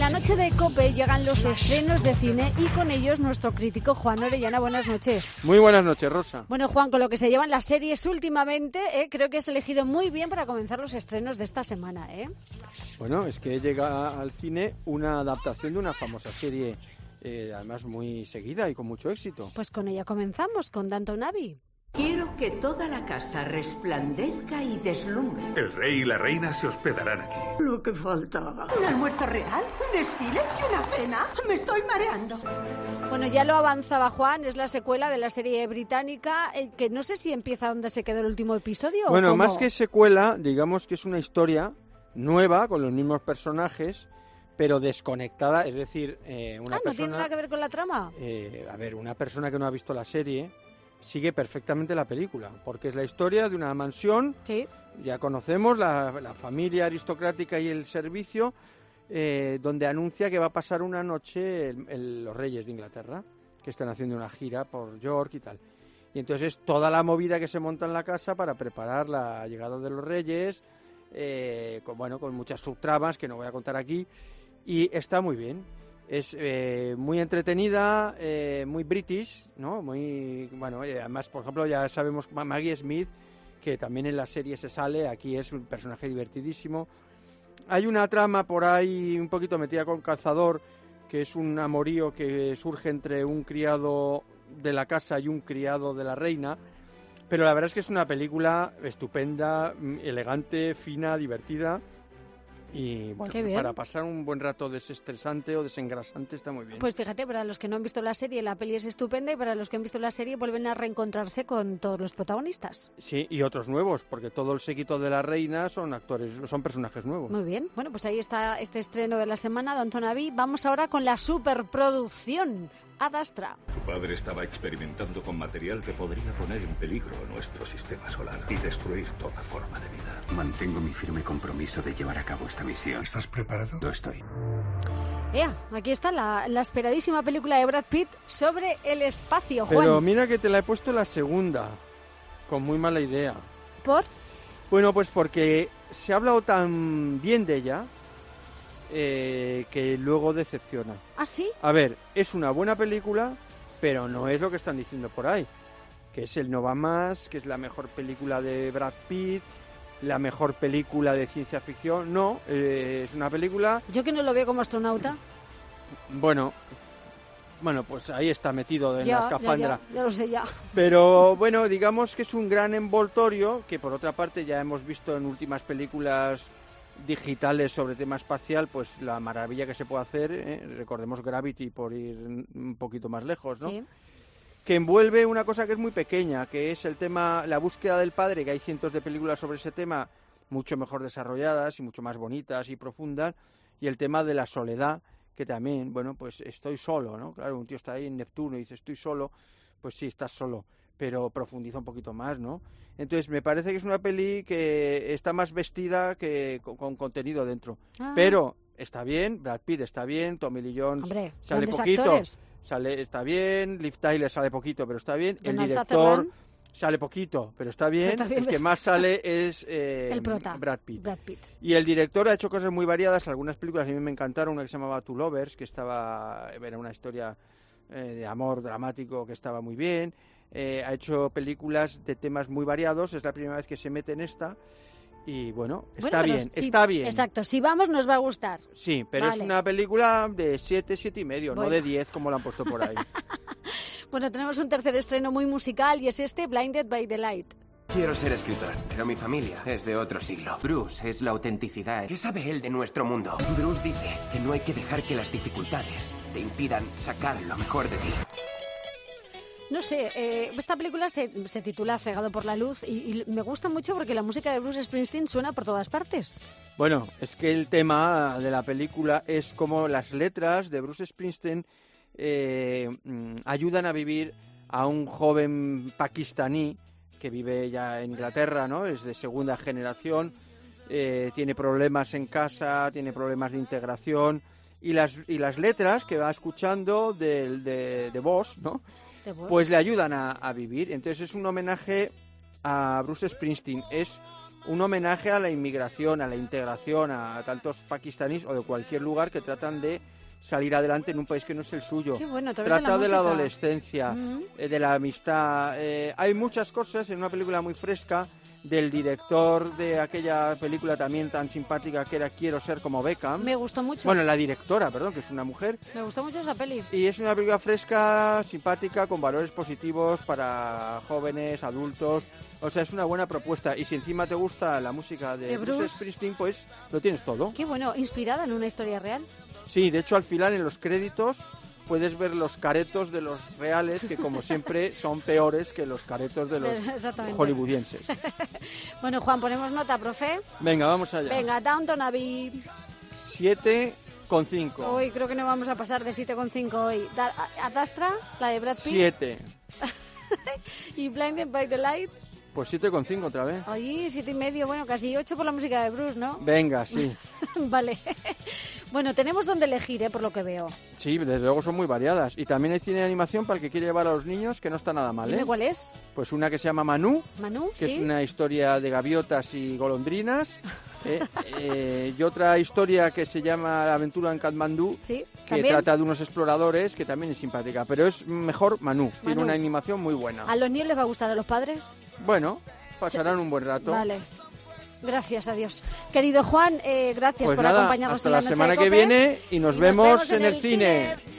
la noche de COPE llegan los estrenos de cine y con ellos nuestro crítico Juan Orellana. Buenas noches. Muy buenas noches, Rosa. Bueno, Juan, con lo que se llevan las series últimamente, creo que has elegido muy bien para comenzar los estrenos de esta semana, ¿eh? Bueno, es que llega al cine una adaptación de una famosa serie, además muy seguida y con mucho éxito. Pues con ella comenzamos, con Downton Abbey. Quiero que toda la casa resplandezca y deslumbre. El rey y la reina se hospedarán aquí. Lo que faltaba. ¿Un almuerzo real? ¿Un desfile? ¿Y una cena? Me estoy mareando. Bueno, ya lo avanzaba Juan, es la secuela de la serie británica, que no sé si empieza donde se quedó el último episodio. Bueno, ¿o cómo? más que secuela, digamos que es una historia nueva, con los mismos personajes, pero desconectada, es decir, una persona... ¿No tiene nada que ver con la trama? A ver, una persona que no ha visto la serie sigue perfectamente la película, porque es la historia de una mansión, sí. Ya conocemos la familia aristocrática y el servicio, donde anuncia que va a pasar una noche los reyes de Inglaterra, que están haciendo una gira por York y tal. Y entonces toda la movida que se monta en la casa para preparar la llegada de los reyes, con muchas subtramas que no voy a contar aquí, y está muy bien. Es muy entretenida, muy british, ¿no? Muy, bueno, además, por ejemplo, ya sabemos Maggie Smith, que también en la serie se sale, aquí es un personaje divertidísimo. Hay una trama por ahí un poquito metida con calzador, que es un amorío que surge entre un criado de la casa y un criado de la reina, pero la verdad es que es una película estupenda, elegante, fina, divertida. Y bueno, para pasar un buen rato desestresante o desengrasante está muy bien. Pues fíjate, para los que no han visto la serie, la peli es estupenda, y para los que han visto la serie vuelven a reencontrarse con todos los protagonistas. Sí, y otros nuevos, porque todo el séquito de la reina son personajes nuevos. Muy bien, bueno, pues ahí está este estreno de la semana, Downton Abbey. Vamos ahora con la superproducción, Ad Astra. Su padre estaba experimentando con material que podría poner en peligro nuestro sistema solar y destruir toda forma de vida. Mantengo mi firme compromiso de llevar a cabo esta misión. ¿Estás preparado? Lo estoy. Aquí está la esperadísima película de Brad Pitt sobre el espacio, Juan. Pero mira que te la he puesto la segunda, con muy mala idea. ¿Por? Bueno, pues porque se ha hablado tan bien de ella, que luego decepciona. ¿Ah, sí? A ver, es una buena película, pero no es lo que están diciendo por ahí, que es el No va más, que es la mejor película de Brad Pitt, la mejor película de ciencia ficción. No, es una película... Yo que no lo veo como astronauta. Bueno, pues ahí está metido en la escafandra. Ya lo sé, ya. Pero bueno, digamos que es un gran envoltorio, que por otra parte ya hemos visto en últimas películas digitales sobre tema espacial, pues la maravilla que se puede hacer, recordemos Gravity por ir un poquito más lejos, ¿no? Sí. Que envuelve una cosa que es muy pequeña, que es el tema, la búsqueda del padre, que hay cientos de películas sobre ese tema, mucho mejor desarrolladas y mucho más bonitas y profundas, y el tema de la soledad, que también, bueno, pues estoy solo, ¿no? Claro, un tío está ahí en Neptuno y dice estoy solo, pues sí, estás solo, pero profundiza un poquito más, ¿no? Entonces me parece que es una peli que está más vestida que con contenido dentro. Pero está bien, Brad Pitt está bien, Tommy Lee Jones sale poquito, está bien, Liv Tyler sale poquito, pero está bien, el director sale poquito, pero está bien, el que más sale es el prota, Brad Pitt. Y el director ha hecho cosas muy variadas, algunas películas a mí me encantaron, una que se llamaba Two Lovers, que era una historia de amor dramático que estaba muy bien. Ha hecho películas de temas muy variados, es la primera vez que se mete en esta y bueno, está bien. Exacto, si vamos nos va a gustar. Sí, pero vale. Es una película de 7,5, no de 10 como la han puesto por ahí. Bueno, tenemos un tercer estreno muy musical y es Blinded by the Light. Quiero ser escritor, pero mi familia es de otro siglo. Bruce es la autenticidad. ¿Qué sabe él de nuestro mundo? Bruce dice que no hay que dejar que las dificultades te impidan sacar lo mejor de ti. No sé, esta película se titula Cegado por la luz y me gusta mucho porque la música de Bruce Springsteen suena por todas partes. Bueno, es que el tema de la película es como las letras de Bruce Springsteen ayudan a vivir a un joven pakistaní que vive ya en Inglaterra, ¿no? Es de segunda generación, tiene problemas en casa, tiene problemas de integración y las letras que va escuchando de Boss, ¿no? Pues le ayudan a vivir. Entonces es un homenaje a Bruce Springsteen. Es un homenaje a la inmigración, a la integración, a tantos pakistaníes o de cualquier lugar que tratan de salir adelante en un país que no es el suyo. Qué bueno, Trata de la música. adolescencia, de la amistad. Hay muchas cosas en una película muy fresca del director de aquella película también tan simpática que era Quiero ser como Beckham. Me gustó mucho. Bueno, la directora, perdón, que es una mujer. Me gustó mucho esa peli. Y es una película fresca, simpática, con valores positivos para jóvenes, adultos. O sea, es una buena propuesta. Y si encima te gusta la música de Bruce Springsteen, pues lo tienes todo. Qué bueno, inspirada en una historia real. Sí, de hecho al final en los créditos puedes ver los caretos de los reales, que como siempre son peores que los caretos de los hollywoodienses. Bueno, Juan, ponemos nota, profe. Venga, vamos allá. Venga, Downton Abbey. 7,5. Hoy creo que no vamos a pasar de 7,5 hoy. Ad Astra, la de Brad Pitt. 7. Y Blinded by the Light. Pues 7,5 otra vez. Oye, 7,5, bueno, casi 8 por la música de Bruce, ¿no? Venga, sí. Vale. Bueno, tenemos donde elegir, por lo que veo. Sí, desde luego son muy variadas. Y también hay cine de animación para el que quiere llevar a los niños, que no está nada mal, Dime cuál es. Pues una que se llama Manú, que ¿sí? es una historia de gaviotas y golondrinas. Y otra historia que se llama La aventura en Katmandú, ¿sí? que ¿También? trata de unos exploradores, que también es simpática. Pero es mejor Manú, tiene una animación muy buena. ¿A los niños les va a gustar? ¿A los padres? Bueno, pasarán un buen rato. Vale. Gracias a Dios. Querido Juan, gracias pues por nada, acompañarnos hasta en la la noche semana de que COPE. viene y nos vemos en el cine.